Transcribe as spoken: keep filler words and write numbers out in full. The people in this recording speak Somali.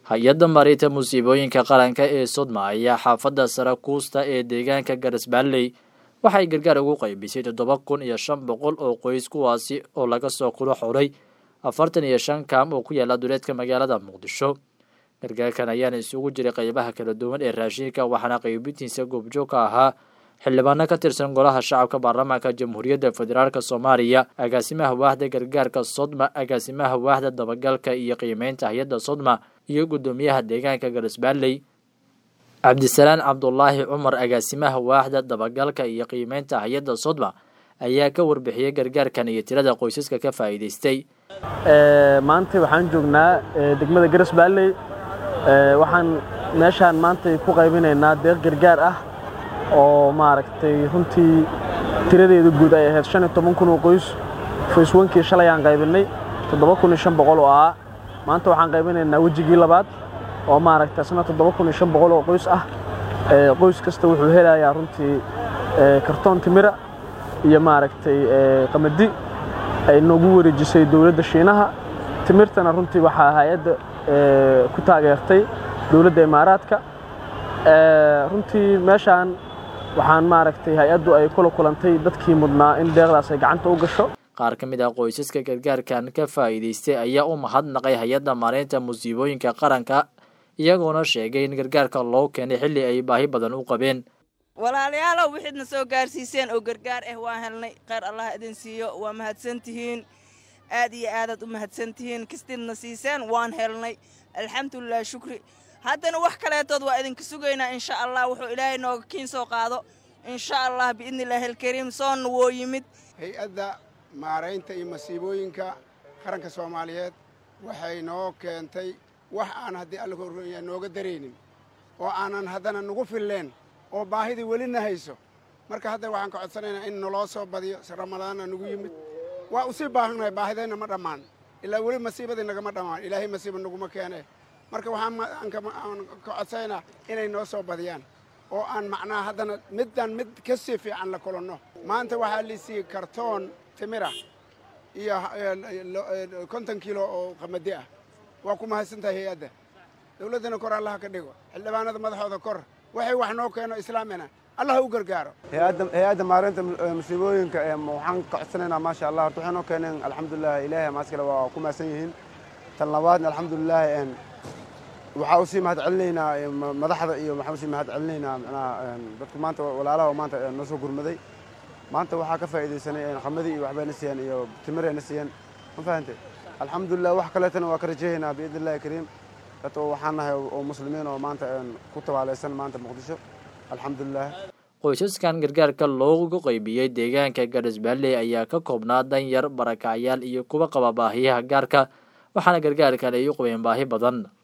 hay-adda maaraynta musiibooyinka qaranka ee Sodma ayaa xaafadda sare kuusta ee deegaanka Garisbaalley waxay gargaar ugu qaybisay toddoba kun iyo shan boqol oo qoys kuwaasi oo laga soo kula xoray afartan iyo shan kaam oo ku yaala duleedka magaalada Muqdisho. Gargaarkan ayaana isugu jiray qaybaha kala duwan ee raashinka waxaana qaybintiisa goobjoog ka ahaa xildhibaano ka tirsan golaha shacabka baarlamaanka Jamhuuriyadda Federaalka Soomaaliya, agaasimaha waaxda gargaarka Sodma, agaasimaha waaxda dabagalka iyo qiimeynta hay'adda Sodma iyo gudoomiyaha deegaanka Garisbaalley Cabdisalaan Cabdullaahi Cumar. Agaasimaha waaxda dabagalka iyo qiimeynta hay'adda Sodma ayaa ka warbixiyay gargaarkan iyo tirada qoysaska ka faa'iideystay. ee maanta waxaan joognaa degmada Garisbaalley ee waxaan meeshaan maanta ku qaybinaynaa deeq gargaar ah oo maaragtay runtii tiradeedu guud ay ahayd shan iyo toban kun oo qoys. Fayswankii shalay aan qaybinay toddoba kun iyo shan boqol oo ah. Maanta waxaan qaybinaynaa wajigii labaad oo maaragtay sana toddoba kun iyo shan boqol oo qoys ah. ee qoys kasta wuxuu helayaa runtii ee kartoon timira iyo maaragtay ee qamadi ay noogu wareejisay dawladda Shiinaha. Timirtana runtii waxa hay'adda ee ku taageertay dawladda Imaaraadka. ee runtii meeshaan waxaan maaragtay hay'addu ay kula kulantay dadkii mudnaa in deeqdaas ay gacanta u gasho. Qaar ka mid ah qoysaska gargaarkan ka faa'iideystay ayaa u mahadnaqay hay'adda maaraynta musiibooyinka qaranka iyagoona sheegay in gargaarka loo keenay xilli ay baahi badan u qabeen. walaalayaal wixii soo gaarsiiseen oo gargaar ah waan helnay. Qeyr Allah idin siiyo, waa mahadsantihiin, aad iyo aad u mahadsantihiin. Kastidna siiseen waan helnay, alxamdulillah, shukri. haddana wax kaleetood waa idinka sugaynaa insha Allah. wuxuu Ilaahay nooga kiin soo qaado insha Allah biidnillaahi alkariim. soon woo yimid hay'adda maaraynta iyo masiibooyinka qaranka Soomaaliyeed waxay noo keentay wax aan haddii alla korreeyo nooga dareenin oo aanan haddana nagu filleen oo baahidii welina hayso. marka hadda waxaan ka codsanaynaa in naloo soo badiyo Ramadaan nagu yimid. waa u sii baahanahay, baahidayna ma dhammaan ilaa weli masiibadii nagama dhammaan. Ilaahay masiibo naguma keenay. marka waxaan ka codsanaynaa inay noo soo badiyaan oo aan macnaha haddana middan mid ka sii fiican la kulanno. maanta waxaa la siiyey kartoon timira iyo konton kiilo oo qamadi ah. waa ku mahadsantahay hay'adda. dawladdana kor allaha ka dhigo, xildhibaanada madaxooda kor. waxay wax noo keeno islaamina allah u gargaaro. hay'adda hay'adda maaraynta musiibooyinka ee waxaan ka codsanaynaa maasha Allah horta waxay noo keeneen alxamdulillah. ilaahay maaskale waa ku mahadsan yihiin. tan labaadna alxamdulillah een waxaa u sii mahad celinaynaa madaxda iyo waxaan u sii mahad celinaynaa macnaha dadku maanta walaalaha maanta noo soo gurmaday. maanta waxaa ka faa'iideysanay qamadi iyo waxbayna siiyeen iyo timirayna siiyeen. ma fahantay? alxamdulillah. wax kaleetana waa ka rajaynaa biidnillaahi kariim. dadka waxaan nahay oo muslimiin oo maanta ku tabaalaysan maanta Muqdisho. alxamdulillah. qoysaskan gargaarka loogu qaybiyay deegaanka Garisbaalley ayaa ka koobnaa danyar, barakacyaal iyo kuwa qaba baahiyaha gaarka waxaana gargaarkan ay u qabeen baahi badan.